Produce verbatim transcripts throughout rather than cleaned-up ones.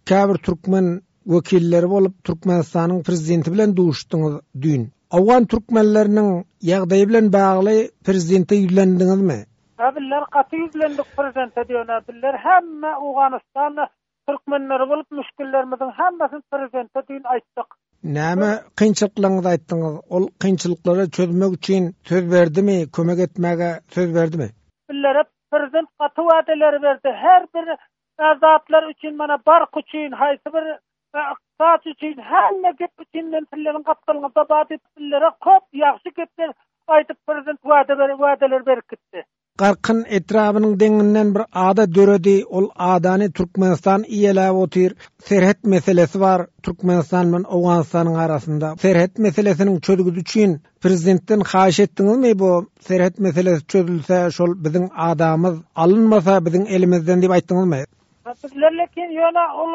käbir türkmen wekilleri bolup Türkmenistanyň prezidenti bilen duşdyňyz dün. Awgan türkmenleriniň ýagdaýy bilen bagly prezidente ýüzlendiňizmi? Abillar gaty ýüzlendik prezidente diýenler. Biller hemme Awganistan türkmenleri bolup müşkillerimizin hemmesini prezidente dün aýtdyk. Näme kynçylyklaryňyzy aýtdyňyz? Ol kynçylyklary çözmek üçin söz berdimi, kömek etmäge söz berdimi? Billere prezident gaty wadalar berdi. Her bir azatlar üçin mana bark üçin, haýsy bir iqtisat üçin, hemme gep üçin mentirlerin gatnaşygyna bady billere köp ýaxşy gepler aýdyp prezident wadalar wadalar berip gitdi. Garkyn etrabynyň deňinden bir ada döredi, ol adany Türkmenistan iýelä otyr. Serhet meselesi bar Türkmenistan bilen Awganistanyň arasynda. Serhet meselesiniň çözgüdü üçin prezidentden haýyş etdiňizmi bu serhet meselesi çözülse şol biziň adamyz alınmasa biziň elimizden diýip aýtdyňyzmy? Bizler lekin ýöne ol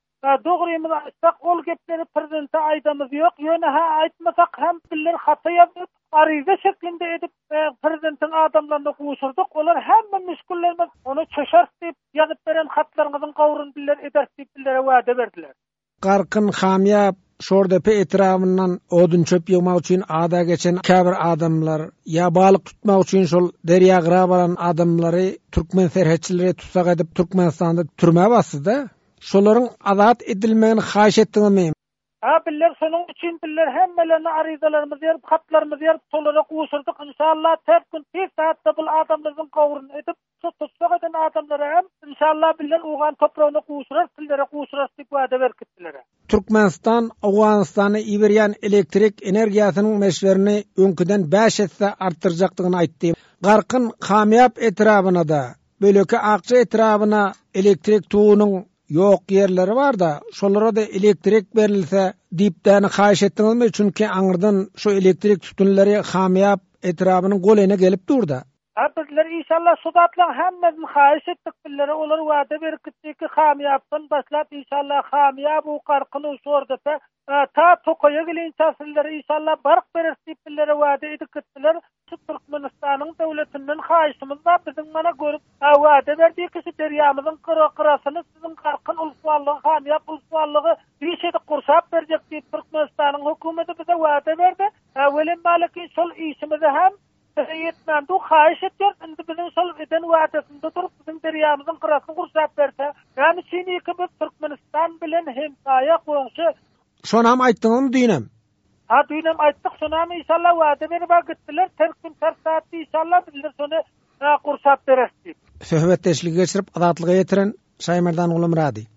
dogrymy aýtsak ol gepleri prezidente aýdamyz ýok. Ýöne ha aýtmasak hem biller hata ýazyp ariza şeklinde edip prezidentin adamlarına uçurduk. Olar hemme müşküllerimiz onu çöşert deyip yazıp veren hatlarımızın kavurun biller eder deyip billere vade verdiler. Garkyn hamyap şordepe etrafından odun çöp ýygmak üçin ada geçen käbir adamlar ya balyk tutmak üçin şol derýa gyra baran adamlary türkmen serhetçileri tutsak edip Türkmenistanda türme basdy. Şolaryň azat edilmegini haýyş etdiňizmi? Ha biller şonuň üçin biller hemmelerini arizalarymyzy ýazyp, hatlarymyzy ýazyp, tolara uçurdyk. İnşallah tep gün bir saatda bu adamlaryň gowrun edip, tutsak eden adamlara hem inşallah biller ugan topragyna uçurar, tillere uçurar diýip wada berip gitdiler. Türkmenistan Awganistany iberýän elektrik energiýasynyň meşlerini öňküden beş esse artdyrjakdygyny aýtdy. Garkyn hamyap etrabyna da, böleki akça etrabyna elektrik tuğunyň ýok ýerleri bar da, şolara da elektrik berilse diýipden haýyş etdiňizmi? Çünki aňyrdan şu elektrik tutunlary hamyap etrabynyň golayna gelip durda. Bizler inşallah sudatlaryň hemmesini haýyş etdik billere. Olar wada berip gitdik ki hamyapdan başlap inşallah hamyap bu garkyny şorda ta tokoya gelen çasylary inşallah bark berer diýip billere wada edip gitdiler. Türkmenistanyň döwletinden haýyşymyz da biziň mana görüp wada berdik ki derýamyzyň qırasyny siziň garkyn uluswalygy hamyap uluswalygy ýeşedi gursap berjek diýip Türkmenistanyň hökümeti bize wada berdi. Welin maliki şol işimizi hem yetmän du haýyş etýär. Indi biziň şol eden wadasyny durup biziň derýamyzyň qırasyny gursap berse, ýani şini ki biz Türkmenistan bilen hemsaýa goňşy. Şonam aýtdyňyzmy düýnem? Ha düýnem aýtdyk, şonam inşallah wada berip gitdiler. Terkin ter saatda inşallah bizler şonu gursap beres diýip. Söhbetdeşlik geçirip azatlyga ýetiren Şaýmerdan Ulumrady.